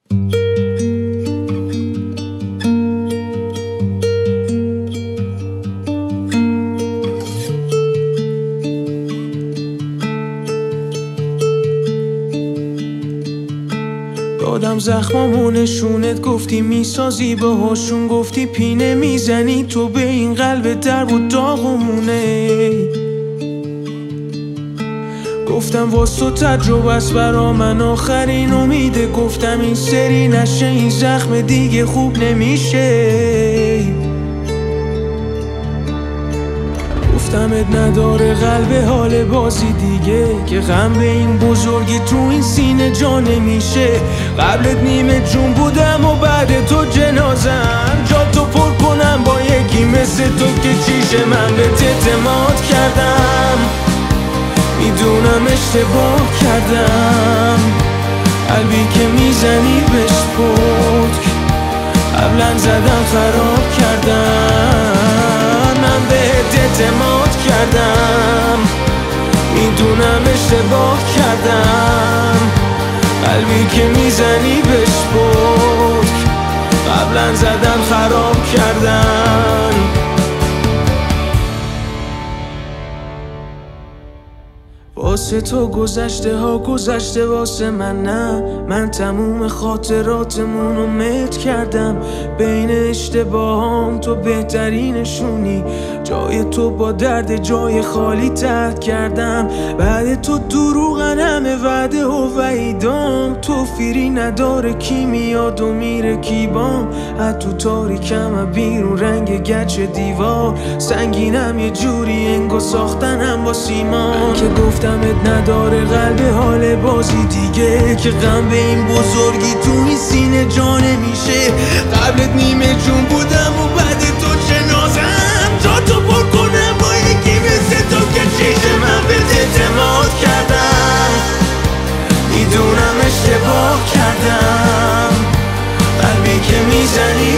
دادم زخمامو نشونت، گفتی میسازی باهاشون، گفتی پینه میزنی تو به این قلب درب و داغمونه. گفتم واس تو تجربه است برا من آخرین امیده، گفتم این سری نشه این زخم دیگه خوب نمیشه. گفتمت نداره قلب حال بازی دیگه، که غم به این بزرگی تو این سینه جا نمیشه. قبلت نیمه جون بودم و بعد تو جنازم، جا تو پر کنم با یکی مثل تو که چیشه. من به اعتماد کردم، میدونم اشتباه کردم، قلبی که میزنی بهش پتک قبلا زدم خراب کردم. من بهت اعتماد کردم، میدونم اشتباه کردم، قلبی که میزنی بهش پتک قبلا زدم خراب کردم. واسه تو گذشته ها گذشته، واسه من نه. من تموم خاطراتمونو مت کردم، بین اشتباهام تو بهترینشونی. جای تو با درد جای خالی ترک کردم، بعد تو دروغن همه وعده و وعیدام. تو فیری نداره کی میاد و میره کی بام، از تو تاریکم بیرون رنگ گچ دیوار. سنگینم یه جوری انگار ساختنم با سیمان، که گفتمت نداره قلب حال بازی دیگه، که غم به این بزرگی تو این سینه جا نمیشه. قبلت نیمه جون بودم و بعد تو جنازم، جا تو پر کنم با یکی مثل تو که چیشه. من به اعتماد کردم، میدونم اشتباه کردم، قلبی که میزنی